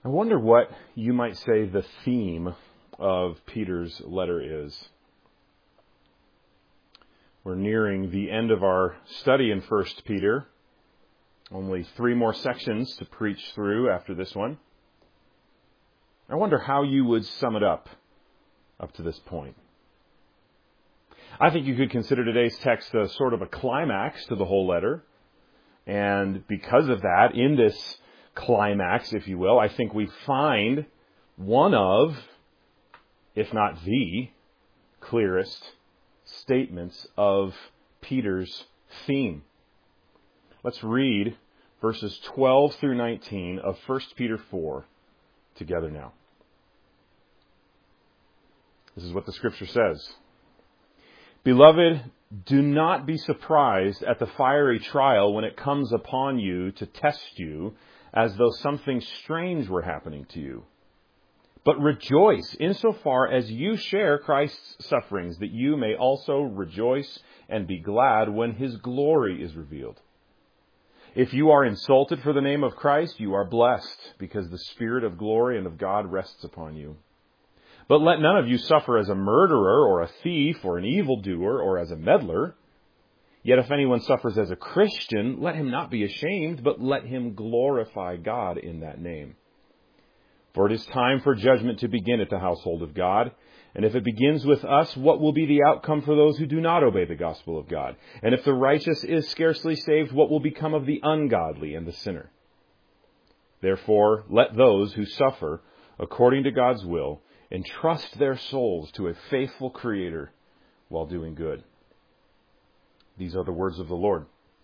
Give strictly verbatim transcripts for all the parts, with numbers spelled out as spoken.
I wonder what you might say the theme of Peter's letter is. We're nearing the end of our study in First Peter. Only three more sections to preach through after this one. I wonder how you would sum it up, up to this point. I think you could consider today's text a sort of a climax to the whole letter. And because of that, in this climax, if you will, I think we find one of, if not the, clearest statements of Peter's theme. Let's read verses twelve through nineteen of First Peter four together now. This is what the Scripture says. Beloved, do not be surprised at the fiery trial when it comes upon you to test you, as though something strange were happening to you. But rejoice insofar as you share Christ's sufferings, that you may also rejoice and be glad when His glory is revealed. If you are insulted for the name of Christ, you are blessed, because the Spirit of glory and of God rests upon you. But let none of you suffer as a murderer or a thief or an evildoer or as a meddler. Yet if anyone suffers as a Christian, let him not be ashamed, but let him glorify God in that name. For it is time for judgment to begin at the household of God. And if it begins with us, what will be the outcome for those who do not obey the gospel of God? And if the righteous is scarcely saved, what will become of the ungodly and the sinner? Therefore, let those who suffer according to God's will entrust their souls to a faithful Creator while doing good. These are the words of the Lord.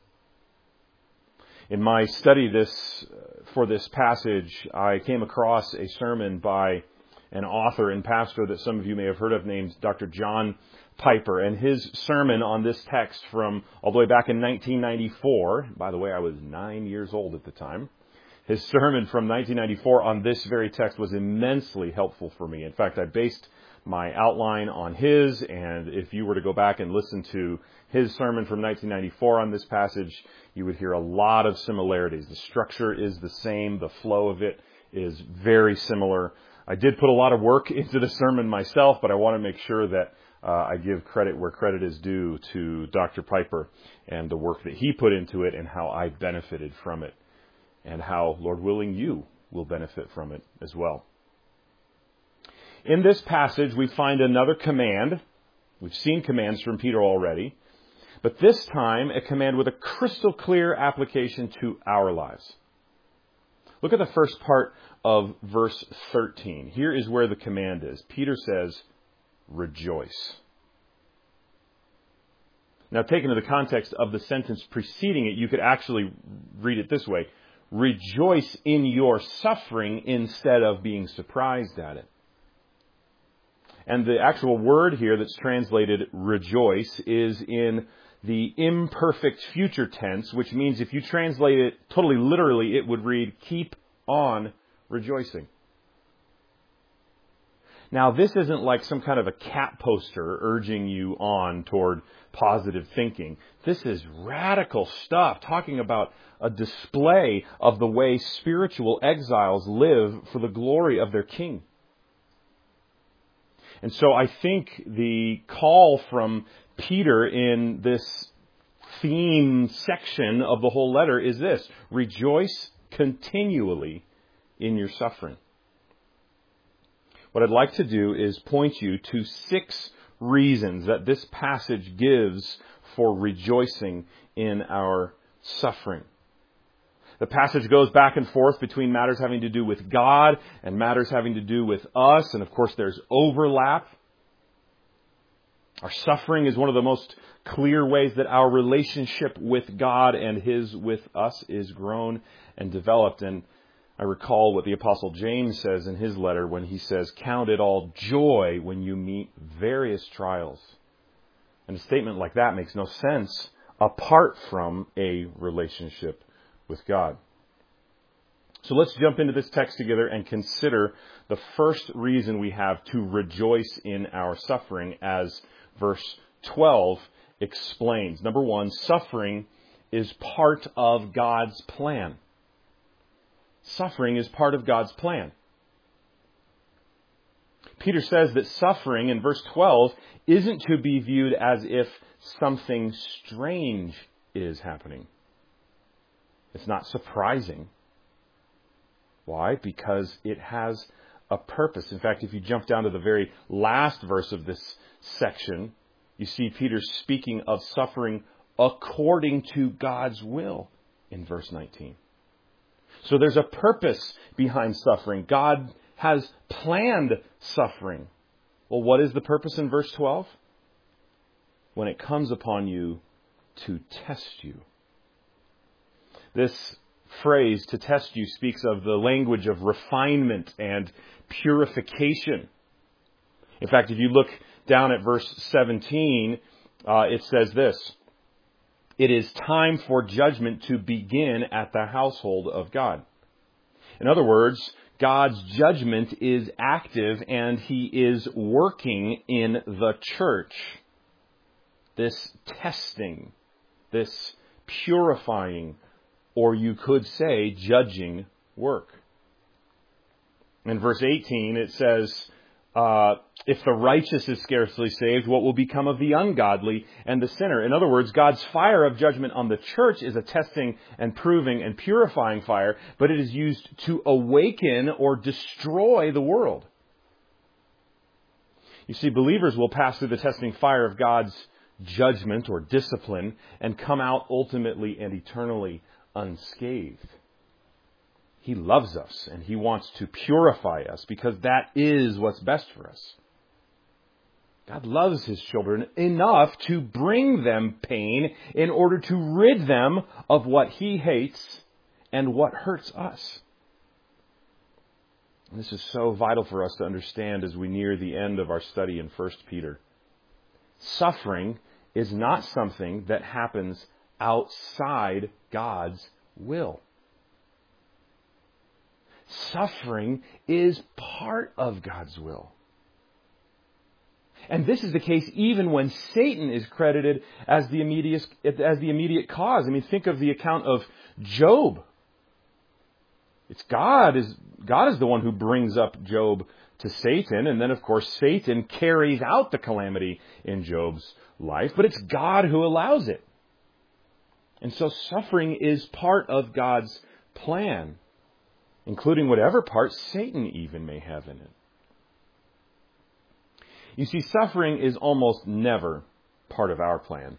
In my study this for this passage, I came across a sermon by an author and pastor that some of you may have heard of named Doctor John Piper. And his sermon on this text from all the way back in nineteen ninety-four, by the way, I was nine years old at the time. His sermon from nineteen ninety-four on this very text was immensely helpful for me. In fact, I based my outline on his, and if you were to go back and listen to his sermon from nineteen ninety-four on this passage, you would hear a lot of similarities. The structure is the same. The flow of it is very similar. I did put a lot of work into the sermon myself, but I want to make sure that uh, I give credit where credit is due to Doctor Piper and the work that he put into it and how I benefited from it, and how, Lord willing, you will benefit from it as well. In this passage, we find another command. We've seen commands from Peter already, but this time a command with a crystal clear application to our lives. Look at the first part of verse thirteen. Here is where the command is. Peter says, rejoice. Now, taken to the context of the sentence preceding it, you could actually read it this way. Rejoice in your suffering instead of being surprised at it. And the actual word here that's translated rejoice is in the imperfect future tense, which means if you translate it totally literally, it would read, keep on rejoicing. Now, this isn't like some kind of a cat poster urging you on toward positive thinking. This is radical stuff, talking about a display of the way spiritual exiles live for the glory of their King. And so I think the call from Peter in this theme section of the whole letter is this: rejoice continually in your suffering. What I'd like to do is point you to six reasons that this passage gives for rejoicing in our suffering. The passage goes back and forth between matters having to do with God and matters having to do with us. And of course, there's overlap. Our suffering is one of the most clear ways that our relationship with God and His with us is grown and developed. And I recall what the Apostle James says in his letter when he says, count it all joy when you meet various trials. And a statement like that makes no sense apart from a relationship with God. So let's jump into this text together and consider the first reason we have to rejoice in our suffering, as verse twelve explains. Number one, suffering is part of God's plan. Suffering is part of God's plan. Peter says that suffering in verse twelve isn't to be viewed as if something strange is happening. It's not surprising. Why? Because it has a purpose. In fact, if you jump down to the very last verse of this section, you see Peter speaking of suffering according to God's will in verse nineteen. So there's a purpose behind suffering. God has planned suffering. Well, what is the purpose in verse twelve? When it comes upon you to test you. This phrase, to test you, speaks of the language of refinement and purification. In fact, if you look down at verse seventeen, uh, it says this: "It is time for judgment to begin at the household of God." In other words, God's judgment is active and He is working in the church. This testing, this purifying, or you could say judging work. In verse eighteen, it says, uh, if the righteous is scarcely saved, what will become of the ungodly and the sinner? In other words, God's fire of judgment on the church is a testing and proving and purifying fire, but it is used to awaken or destroy the world. You see, believers will pass through the testing fire of God's judgment or discipline and come out ultimately and eternally unscathed. He loves us and He wants to purify us because that is what's best for us. God loves His children enough to bring them pain in order to rid them of what He hates and what hurts us. And this is so vital for us to understand as we near the end of our study in First Peter. Suffering is not something that happens outside God's will. Suffering is part of God's will. And this is the case even when Satan is credited as the immediate, as the immediate cause. I mean, think of the account of Job. It's God is, God is the one who brings up Job to Satan. And then, of course, Satan carries out the calamity in Job's life. But it's God who allows it. And so suffering is part of God's plan, including whatever part Satan even may have in it. You see, suffering is almost never part of our plan.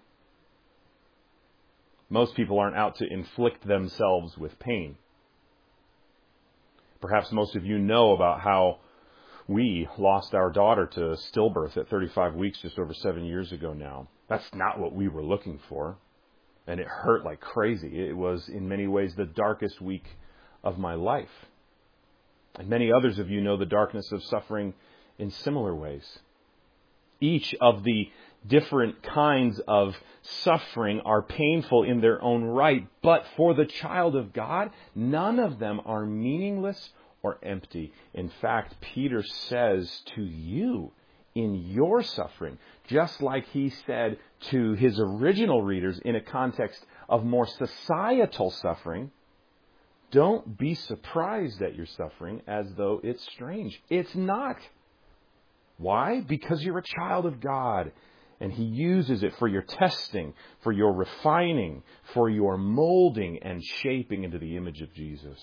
Most people aren't out to inflict themselves with pain. Perhaps most of you know about how we lost our daughter to stillbirth at thirty-five weeks just over seven years ago now. That's not what we were looking for. And it hurt like crazy. It was in many ways the darkest week of my life. And many others of you know the darkness of suffering in similar ways. Each of the different kinds of suffering are painful in their own right, but for the child of God, none of them are meaningless or empty. In fact, Peter says to you, in your suffering, just like he said to his original readers in a context of more societal suffering, don't be surprised at your suffering as though it's strange. It's not. Why? Because you're a child of God, and He uses it for your testing, for your refining, for your molding and shaping into the image of Jesus.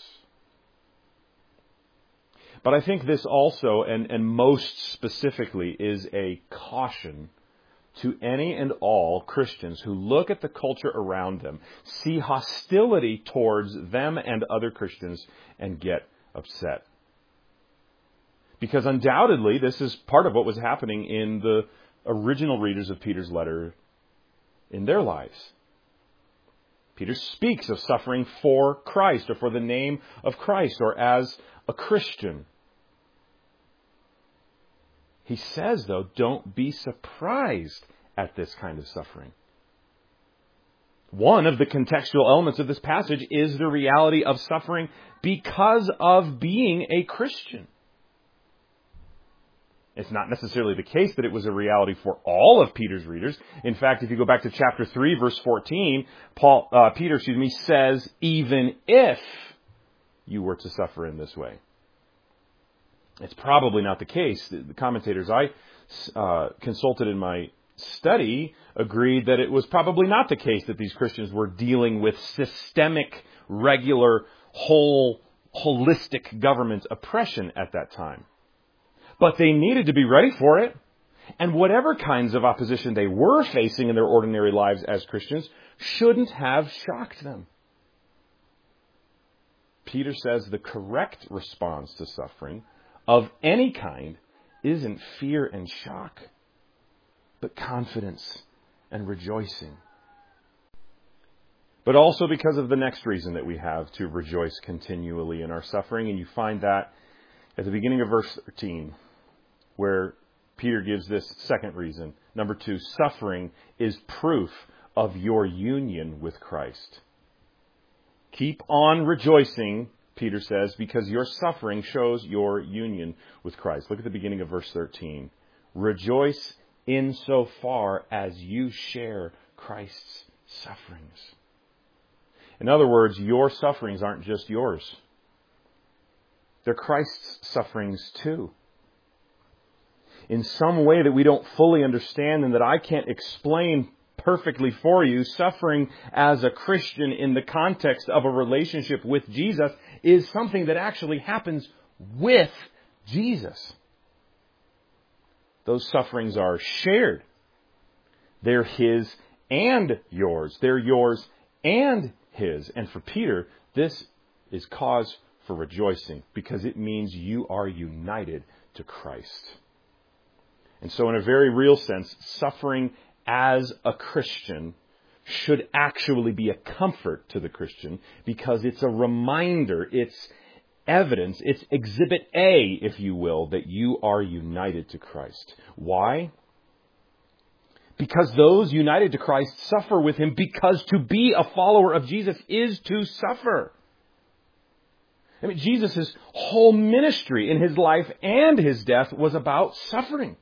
But I think this also, and, and most specifically, is a caution to any and all Christians who look at the culture around them, see hostility towards them and other Christians, and get upset. Because undoubtedly, this is part of what was happening in the original readers of Peter's letter in their lives. Peter speaks of suffering for Christ, or for the name of Christ, or as a Christian. He says, though, don't be surprised at this kind of suffering. One of the contextual elements of this passage is the reality of suffering because of being a Christian. It's not necessarily the case that it was a reality for all of Peter's readers. In fact, if you go back to chapter three, verse fourteen, Paul, uh, Peter, excuse me, says, even if you were to suffer in this way. It's probably not the case. The, the commentators I uh, consulted in my study agreed that it was probably not the case that these Christians were dealing with systemic, regular, whole, holistic government oppression at that time. But they needed to be ready for it. And whatever kinds of opposition they were facing in their ordinary lives as Christians shouldn't have shocked them. Peter says the correct response to suffering of any kind isn't fear and shock, but confidence and rejoicing. But also because of the next reason that we have to rejoice continually in our suffering. And you find that at the beginning of verse thirteen, where Peter gives this second reason. Number two, suffering is proof of your union with Christ. Keep on rejoicing, Peter says, because your suffering shows your union with Christ. Look at the beginning of verse thirteen. Rejoice insofar as you share Christ's sufferings. In other words, your sufferings aren't just yours. They're Christ's sufferings too. In some way that we don't fully understand and that I can't explain perfectly for you, suffering as a Christian in the context of a relationship with Jesus is something that actually happens with Jesus. Those sufferings are shared. They're His and yours. They're yours and His. And for Peter, this is cause for rejoicing because it means you are united to Christ. And so in a very real sense, suffering as a Christian should actually be a comfort to the Christian because it's a reminder, it's evidence, it's exhibit A, if you will, that you are united to Christ. Why? Because those united to Christ suffer with Him, because to be a follower of Jesus is to suffer. I mean, Jesus' whole ministry in His life and His death was about suffering.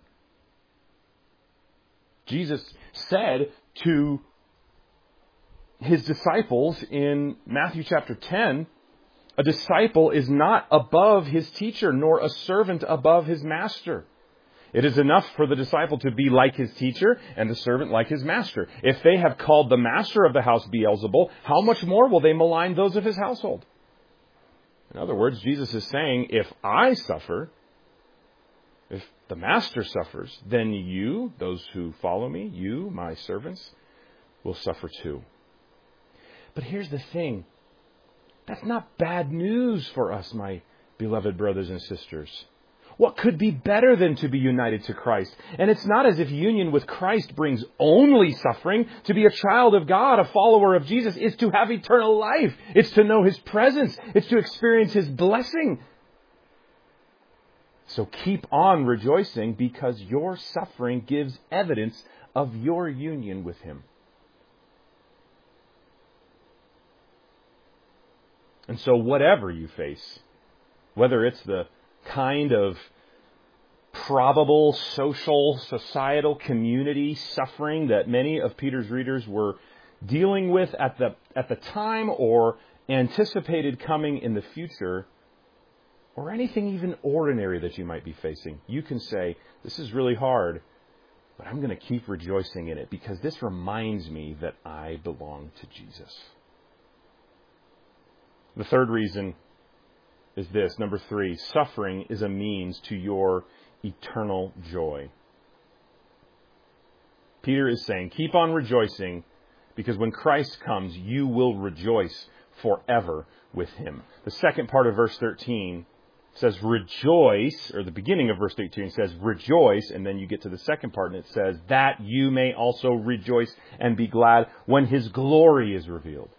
Jesus said to His disciples in Matthew chapter ten, a disciple is not above his teacher, nor a servant above his master. It is enough for the disciple to be like his teacher and the servant like his master. If they have called the master of the house Beelzebul, how much more will they malign those of his household? In other words, Jesus is saying, if I suffer, if the master suffers, then you, those who follow me, you, my servants, will suffer too. But here's the thing. That's not bad news for us, my beloved brothers and sisters. What could be better than to be united to Christ? And it's not as if union with Christ brings only suffering. To be a child of God, a follower of Jesus, is to have eternal life. It's to know His presence. It's to experience His blessing. So keep on rejoicing because your suffering gives evidence of your union with Him. And so whatever you face, whether it's the kind of probable social, societal, community suffering that many of Peter's readers were dealing with at the at the time or anticipated coming in the future, or anything even ordinary that you might be facing, you can say, this is really hard, but I'm going to keep rejoicing in it because this reminds me that I belong to Jesus. The third reason is this, number three, suffering is a means to your eternal joy. Peter is saying, keep on rejoicing because when Christ comes, you will rejoice forever with Him. The second part of verse thirteen says rejoice, or the beginning of verse eighteen says rejoice, and then you get to the second part and it says that you may also rejoice and be glad when His glory is revealed.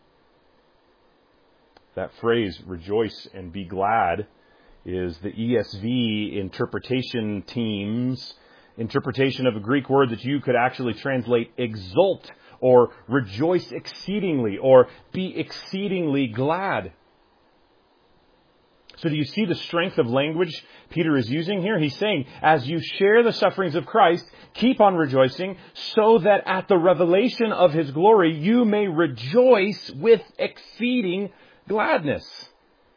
That phrase, rejoice and be glad, is the E S V interpretation team's interpretation of a Greek word that you could actually translate exult or rejoice exceedingly or be exceedingly glad. So do you see the strength of language Peter is using here? He's saying, as you share the sufferings of Christ, keep on rejoicing so that at the revelation of His glory, you may rejoice with exceeding gladness.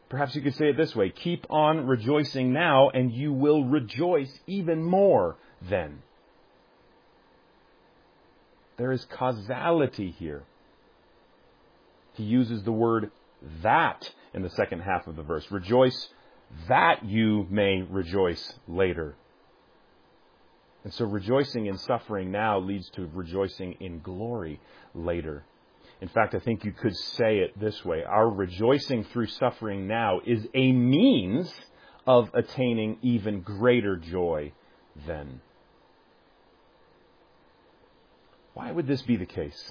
Perhaps you could say it this way: keep on rejoicing now, and you will rejoice even more then. There is causality here. He uses the word that in the second half of the verse. Rejoice that you may rejoice later. And so rejoicing in suffering now leads to rejoicing in glory later. In fact, I think you could say it this way: our rejoicing through suffering now is a means of attaining even greater joy then. Why would this be the case?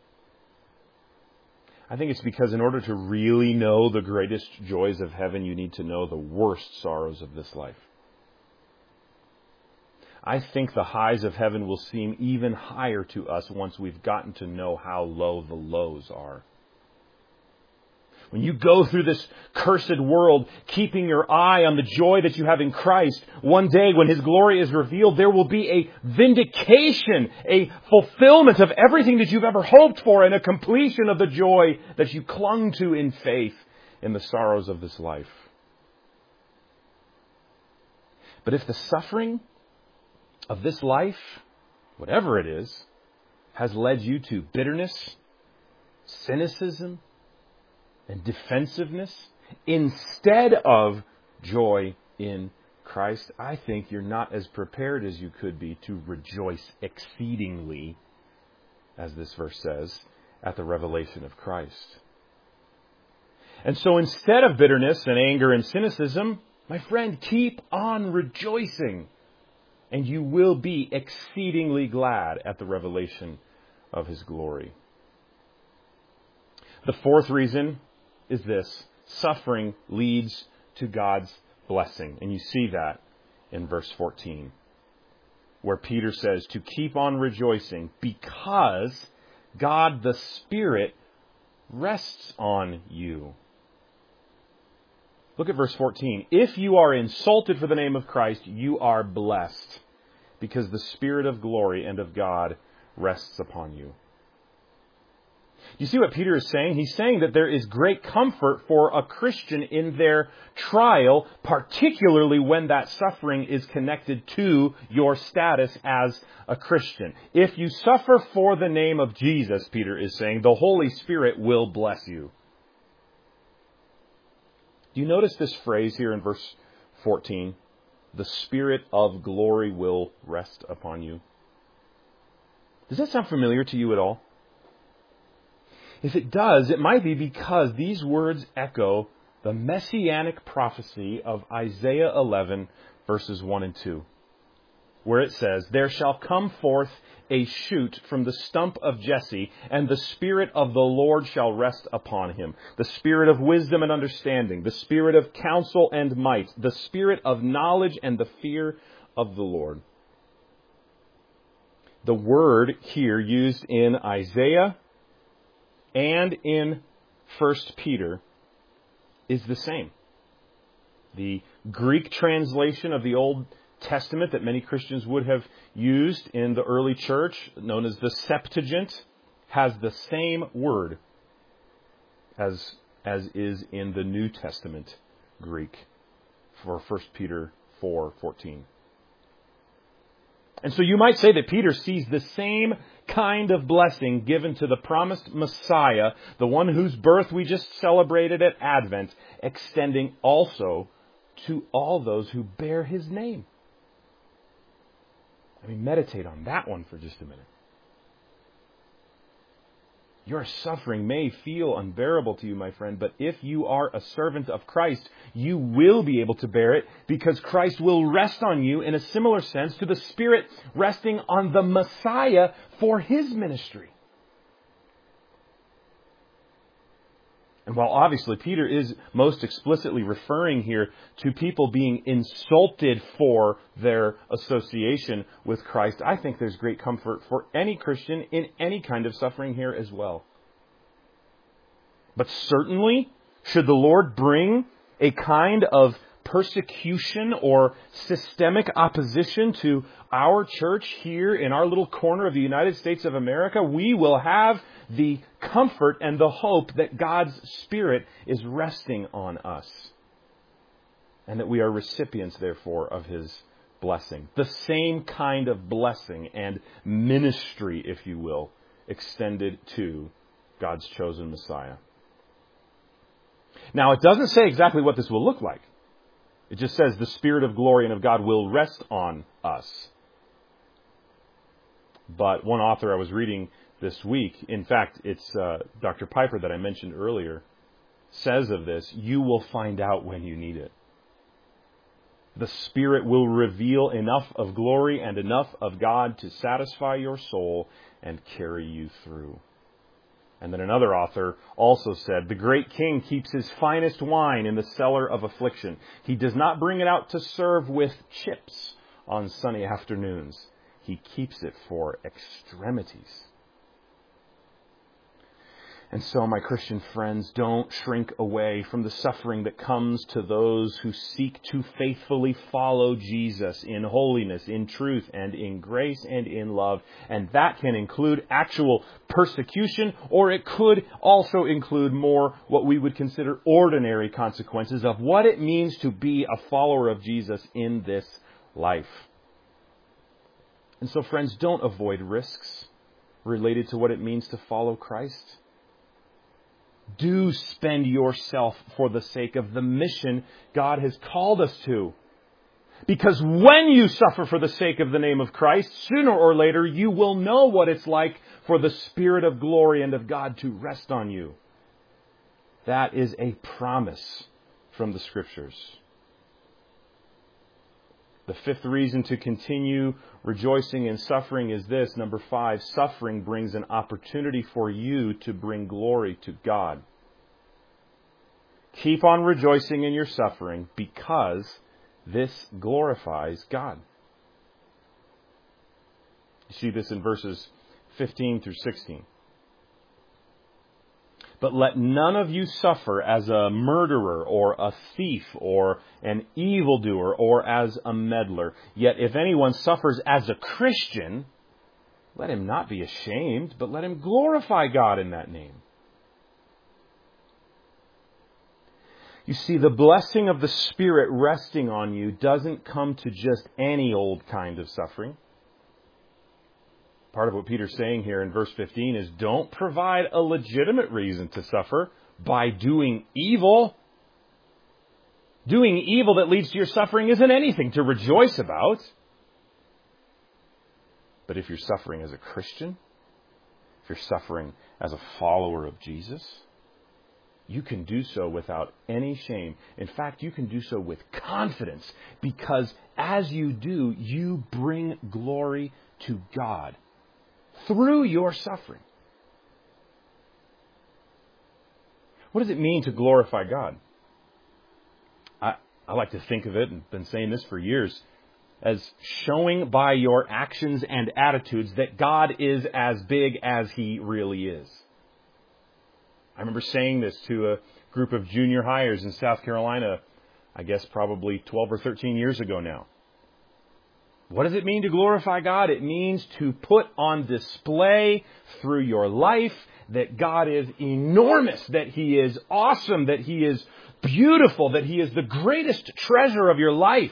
I think it's because in order to really know the greatest joys of heaven, you need to know the worst sorrows of this life. I think the highs of heaven will seem even higher to us once we've gotten to know how low the lows are. When you go through this cursed world, keeping your eye on the joy that you have in Christ, one day when His glory is revealed, there will be a vindication, a fulfillment of everything that you've ever hoped for, and a completion of the joy that you clung to in faith in the sorrows of this life. But if the suffering of this life, whatever it is, has led you to bitterness, cynicism, and defensiveness instead of joy in Christ, I think you're not as prepared as you could be to rejoice exceedingly, as this verse says, at the revelation of Christ. And so instead of bitterness and anger and cynicism, my friend, keep on rejoicing, and you will be exceedingly glad at the revelation of His glory. The fourth reason is this: suffering leads to God's blessing. And you see that in verse fourteen, where Peter says to keep on rejoicing because God the Spirit rests on you. Look at verse fourteen. If you are insulted for the name of Christ, you are blessed, because the Spirit of glory and of God rests upon you. You see what Peter is saying? He's saying that there is great comfort for a Christian in their trial, particularly when that suffering is connected to your status as a Christian. If you suffer for the name of Jesus, Peter is saying, the Holy Spirit will bless you. Do you notice this phrase here in verse fourteen? The Spirit of glory will rest upon you. Does that sound familiar to you at all? If it does, it might be because these words echo the messianic prophecy of Isaiah eleven, verses one and two, where it says, "There shall come forth a shoot from the stump of Jesse, and the Spirit of the Lord shall rest upon him. The Spirit of wisdom and understanding, the Spirit of counsel and might, the Spirit of knowledge and the fear of the Lord." The word here used in Isaiah and in First Peter is the same. The Greek translation of the Old Testament that many Christians would have used in the early church, known as the Septuagint, has the same word as, as is in the New Testament Greek for First Peter four fourteen. And so you might say that Peter sees the same kind of blessing given to the promised Messiah, the one whose birth we just celebrated at Advent, extending also to all those who bear His name. I mean, meditate on that one for just a minute. Your suffering may feel unbearable to you, my friend, but if you are a servant of Christ, you will be able to bear it because Christ will rest on you in a similar sense to the Spirit resting on the Messiah for His ministry. And while obviously Peter is most explicitly referring here to people being insulted for their association with Christ, I think there's great comfort for any Christian in any kind of suffering here as well. But certainly, should the Lord bring a kind of persecution or systemic opposition to our church here in our little corner of the United States of America, we will have the comfort and the hope that God's Spirit is resting on us. And that we are recipients, therefore, of His blessing. The same kind of blessing and ministry, if you will, extended to God's chosen Messiah. Now, it doesn't say exactly what this will look like. It just says the Spirit of glory and of God will rest on us. But one author I was reading this week, in fact, it's uh, Doctor Piper that I mentioned earlier, says of this, you will find out when you need it. The Spirit will reveal enough of glory and enough of God to satisfy your soul and carry you through. And then another author also said, the great king keeps his finest wine in the cellar of affliction. He does not bring it out to serve with chips on sunny afternoons. He keeps it for extremities. And so, my Christian friends, don't shrink away from the suffering that comes to those who seek to faithfully follow Jesus in holiness, in truth, and in grace, and in love. And that can include actual persecution, or it could also include more what we would consider ordinary consequences of what it means to be a follower of Jesus in this life. And so, friends, don't avoid risks related to what it means to follow Christ. Do spend yourself for the sake of the mission God has called us to. Because when you suffer for the sake of the name of Christ, sooner or later you will know what it's like for the Spirit of glory and of God to rest on you. That is a promise from the Scriptures. The fifth reason to continue rejoicing in suffering is this. Number five, suffering brings an opportunity for you to bring glory to God. Keep on rejoicing in your suffering because this glorifies God. You see this in verses fifteen through sixteen. But let none of you suffer as a murderer or a thief or an evildoer or as a meddler. Yet if anyone suffers as a Christian, let him not be ashamed, but let him glorify God in that name. You see, the blessing of the Spirit resting on you doesn't come to just any old kind of suffering. Part of what Peter's saying here in verse fifteen is don't provide a legitimate reason to suffer by doing evil. Doing evil that leads to your suffering isn't anything to rejoice about. But if you're suffering as a Christian, if you're suffering as a follower of Jesus, you can do so without any shame. In fact, you can do so with confidence because as you do, you bring glory to God through your suffering. What does it mean to glorify God? I, I like to think of it, and I've been saying this for years, as showing by your actions and attitudes that God is as big as He really is. I remember saying this to a group of junior hires in South Carolina, I guess probably twelve or thirteen years ago now. What does it mean to glorify God? It means to put on display through your life that God is enormous, that He is awesome, that He is beautiful, that He is the greatest treasure of your life.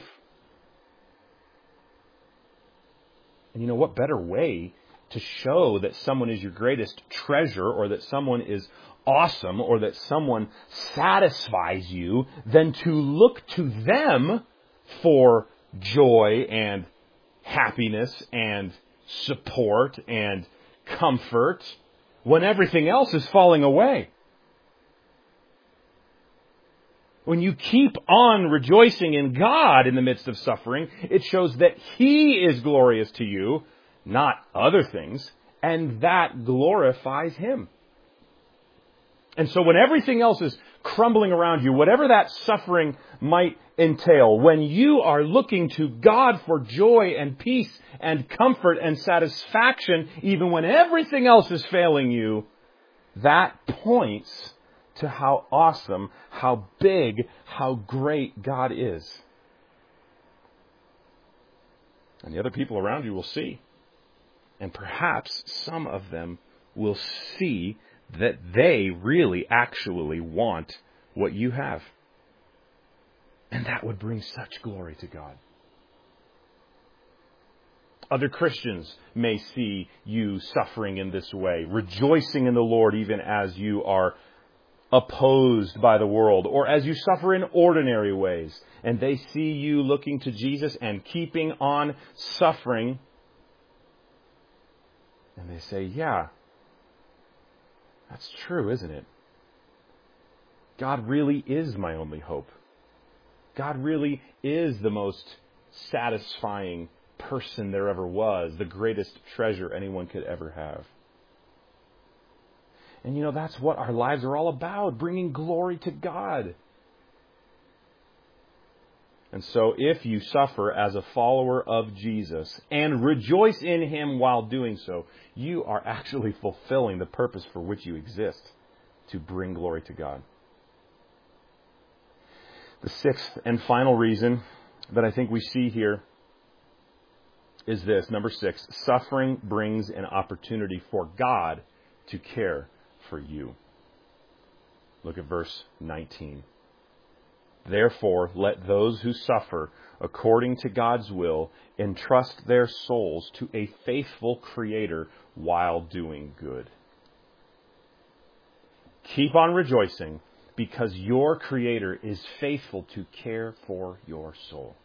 And you know, what better way to show that someone is your greatest treasure or that someone is awesome or that someone satisfies you than to look to them for joy and happiness and support and comfort when everything else is falling away. When you keep on rejoicing in God in the midst of suffering, it shows that He is glorious to you, not other things, and that glorifies Him. And so when everything else is crumbling around you, whatever that suffering might entail, when you are looking to God for joy and peace and comfort and satisfaction, even when everything else is failing you, that points to how awesome, how big, how great God is. And the other people around you will see. And perhaps some of them will see that they really actually want what you have. And that would bring such glory to God. Other Christians may see you suffering in this way, rejoicing in the Lord even as you are opposed by the world, or as you suffer in ordinary ways. And they see you looking to Jesus and keeping on suffering. And they say, yeah, that's true, isn't it? God really is my only hope. God really is the most satisfying person there ever was, the greatest treasure anyone could ever have. And you know, that's what our lives are all about, bringing glory to God. And so if you suffer as a follower of Jesus and rejoice in Him while doing so, you are actually fulfilling the purpose for which you exist, to bring glory to God. The sixth and final reason that I think we see here is this. Number six, suffering brings an opportunity for God to care for you. Look at verse nineteen. Therefore, let those who suffer according to God's will entrust their souls to a faithful Creator while doing good. Keep on rejoicing because your Creator is faithful to care for your soul.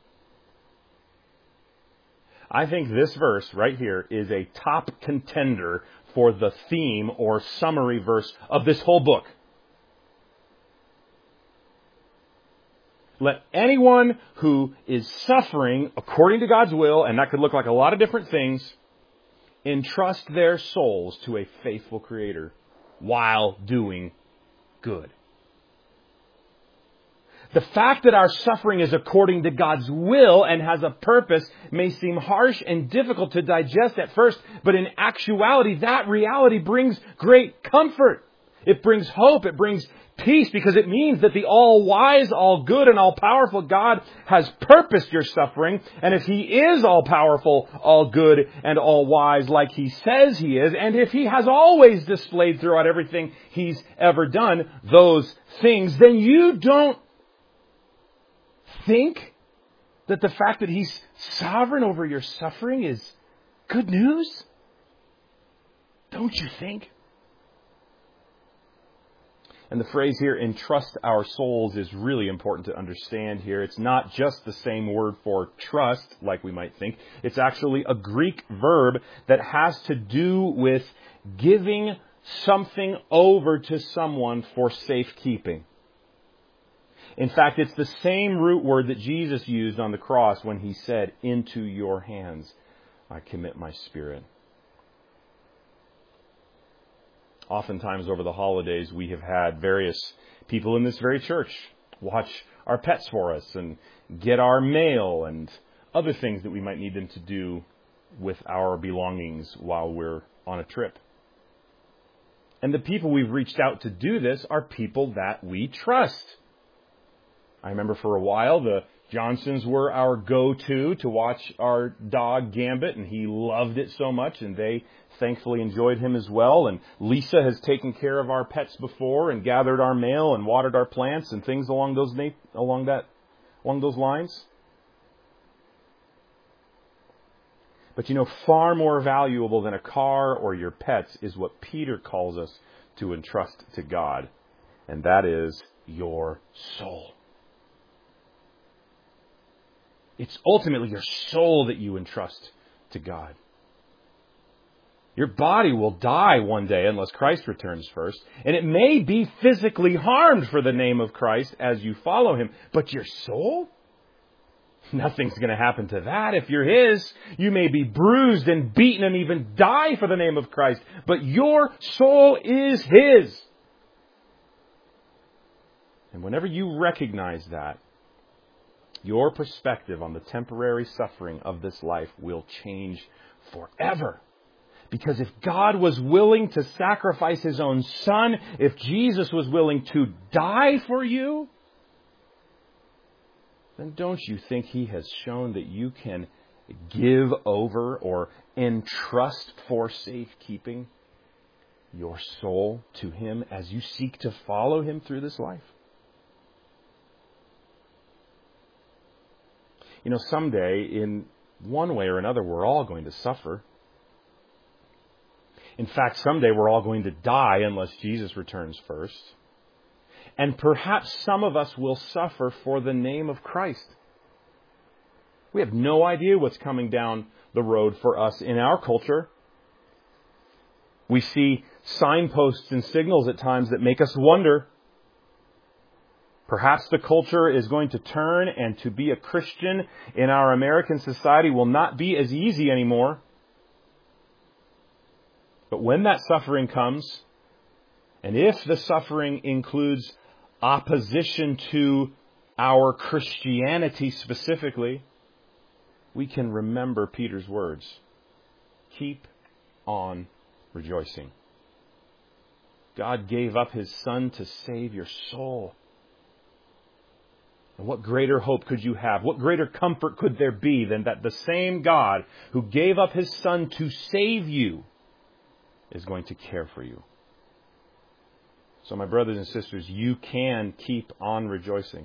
I think this verse right here is a top contender for the theme or summary verse of this whole book. Let anyone who is suffering according to God's will, and that could look like a lot of different things, entrust their souls to a faithful Creator while doing good. The fact that our suffering is according to God's will and has a purpose may seem harsh and difficult to digest at first, but in actuality, that reality brings great comfort. It brings hope. It brings peace, because it means that the all-wise, all-good, and all-powerful God has purposed your suffering. And if He is all-powerful, all-good, and all-wise like He says He is, and if He has always displayed throughout everything He's ever done those things, then you don't think that the fact that He's sovereign over your suffering is good news? Don't you think? And the phrase here, entrust our souls, is really important to understand here. It's not just the same word for trust, like we might think. It's actually a Greek verb that has to do with giving something over to someone for safekeeping. In fact, it's the same root word that Jesus used on the cross when He said, "Into your hands I commit my spirit." Oftentimes over the holidays, we have had various people in this very church watch our pets for us and get our mail and other things that we might need them to do with our belongings while we're on a trip. And the people we've reached out to do this are people that we trust. I remember for a while the Johnsons were our go-to to watch our dog Gambit, and he loved it so much, and they thankfully enjoyed him as well. And Lisa has taken care of our pets before and gathered our mail and watered our plants and things along those along that along those lines. But you know, far more valuable than a car or your pets is what Peter calls us to entrust to God, and that is your soul. It's ultimately your soul that you entrust to God. Your body will die one day unless Christ returns first. And it may be physically harmed for the name of Christ as you follow Him. But your soul? Nothing's going to happen to that if you're His. You may be bruised and beaten and even die for the name of Christ. But your soul is His. And whenever you recognize that, your perspective on the temporary suffering of this life will change forever. Because if God was willing to sacrifice His own Son, if Jesus was willing to die for you, then don't you think He has shown that you can give over or entrust for safekeeping your soul to Him as you seek to follow Him through this life? You know, someday, in one way or another, we're all going to suffer. In fact, someday we're all going to die unless Jesus returns first. And perhaps some of us will suffer for the name of Christ. We have no idea what's coming down the road for us in our culture. We see signposts and signals at times that make us wonder. Perhaps the culture is going to turn, and to be a Christian in our American society will not be as easy anymore. But when that suffering comes, and if the suffering includes opposition to our Christianity specifically, we can remember Peter's words. Keep on rejoicing. God gave up His Son to save your soul. And what greater hope could you have? What greater comfort could there be than that the same God who gave up His Son to save you is going to care for you? So, my brothers and sisters, you can keep on rejoicing.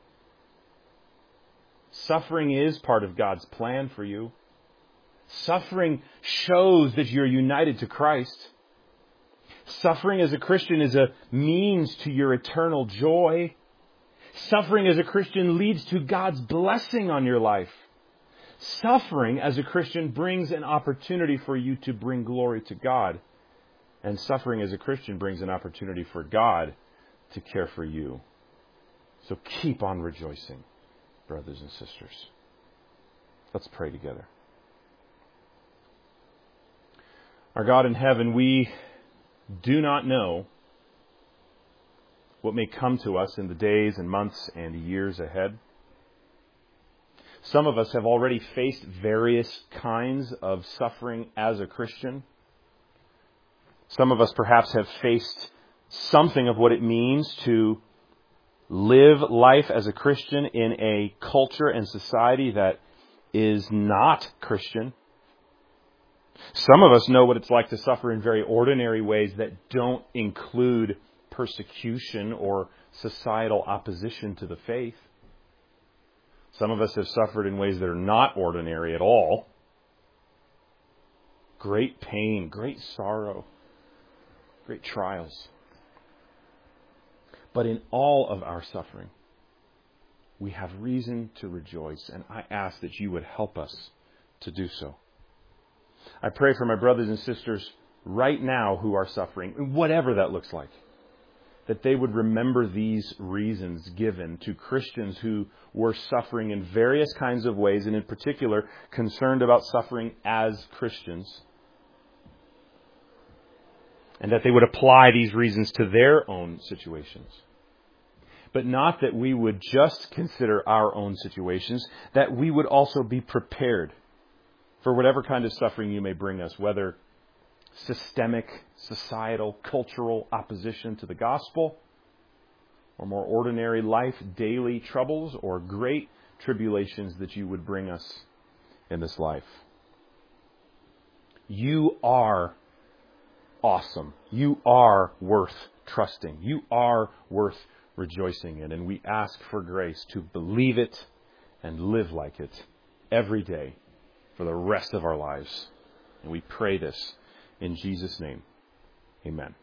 Suffering is part of God's plan for you. Suffering shows that you're united to Christ. Suffering as a Christian is a means to your eternal joy. Suffering as a Christian leads to God's blessing on your life. Suffering as a Christian brings an opportunity for you to bring glory to God. And suffering as a Christian brings an opportunity for God to care for you. So keep on rejoicing, brothers and sisters. Let's pray together. Our God in heaven, we do not know what may come to us in the days and months and years ahead. Some of us have already faced various kinds of suffering as a Christian. Some of us perhaps have faced something of what it means to live life as a Christian in a culture and society that is not Christian. Some of us know what it's like to suffer in very ordinary ways that don't include persecution or societal opposition to the faith. Some of us have suffered in ways that are not ordinary at all. Great pain, great sorrow, great trials. But in all of our suffering, we have reason to rejoice, and I ask that you would help us to do so. I pray for my brothers and sisters right now who are suffering, whatever that looks like, that they would remember these reasons given to Christians who were suffering in various kinds of ways, and in particular concerned about suffering as Christians, and that they would apply these reasons to their own situations. But not that we would just consider our own situations, that we would also be prepared for whatever kind of suffering you may bring us, whether systemic, societal, cultural opposition to the gospel, or more ordinary life, daily troubles, or great tribulations that you would bring us in this life. You are awesome. You are worth trusting. You are worth rejoicing in. And we ask for grace to believe it and live like it every day for the rest of our lives. And we pray this in Jesus' name. Amen.